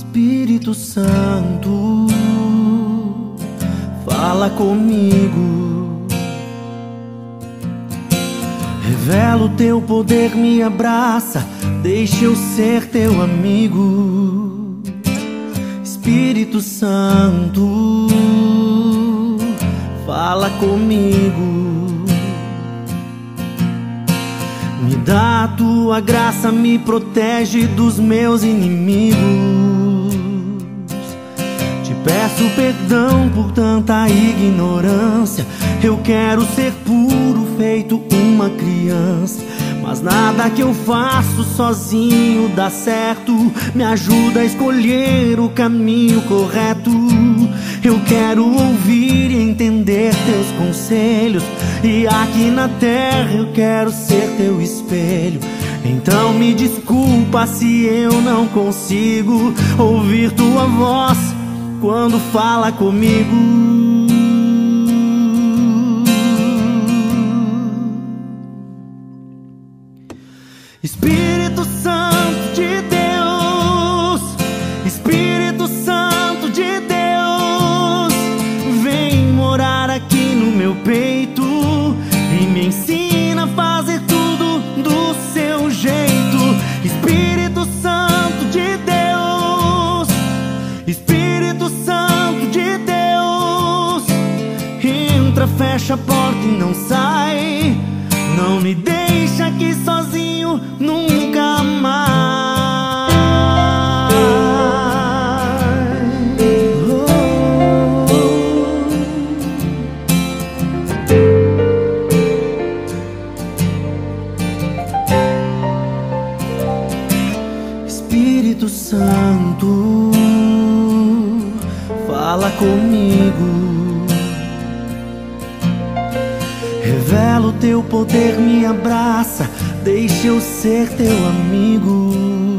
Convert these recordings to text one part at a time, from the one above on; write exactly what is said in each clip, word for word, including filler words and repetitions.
Espírito Santo, fala comigo. Revela o teu poder, me abraça, deixa eu ser teu amigo. Espírito Santo, fala comigo. Me dá a tua graça, me protege dos meus inimigos. Te peço perdão por tanta ignorância. Eu quero ser puro, feito uma criança. Mas nada que eu faço sozinho dá certo. Me ajuda a escolher o caminho correto. Eu quero ouvir e entender teus conselhos. E aqui na terra eu quero ser teu espelho. Então me desculpa se eu não consigo ouvir tua voz quando fala comigo. Espírito Santo de Deus, Espírito Santo de Deus, vem morar aqui no meu peito e me ensina a fazer tudo do seu jeito. Espírito Santo de Deus, Espírito Santo de Deus, entra, fecha a porta e não sai. Não me deixa aqui sozinho nunca mais. Oh. Espírito Santo, fala comigo. Revela o teu poder, me abraça, deixa eu ser teu amigo.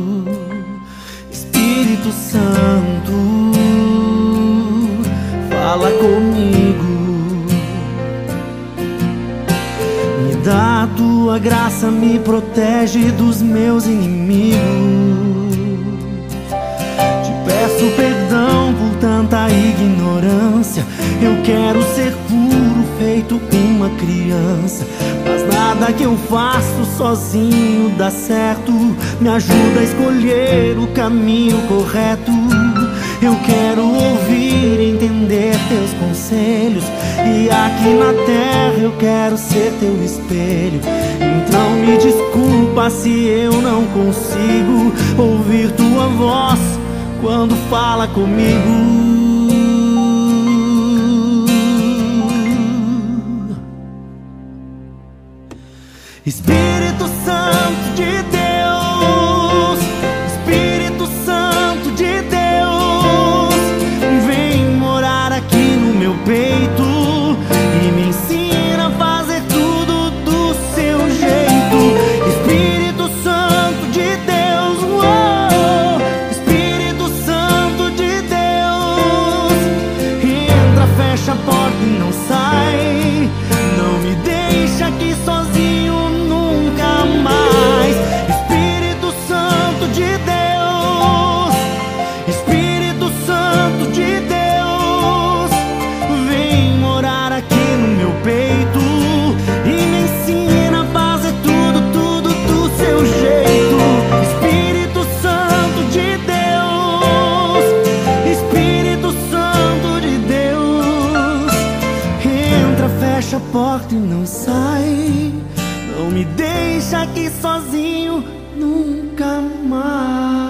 Espírito Santo, fala comigo. Me dá a tua graça, me protege dos meus inimigos. Te peço perdão por tanta ignorância. Eu quero ser puro, feito uma criança. Mas nada que eu faço sozinho dá certo. Me ajuda a escolher o caminho correto. Eu quero ouvir e entender teus conselhos. E aqui na terra eu quero ser teu espelho. Então me desculpa se eu não consigo ouvir tua voz quando fala comigo. Espírito Santo de Deus, Espírito Santo de Deus, vem morar aqui no meu peito e me ensina a fazer tudo do seu jeito. Espírito Santo de Deus, oh, Espírito Santo de Deus, entra, fecha a porta e não sai. Não me deixa aqui sozinho nunca mais. Espírito Santo de Deus, Espírito Santo de Deus, vem morar aqui no meu peito e me ensina a fazer tudo, tudo do seu jeito. Espírito Santo de Deus, Espírito Santo de Deus, entra, fecha a porta e não sai. Não me deixa aqui sozinho nunca mais.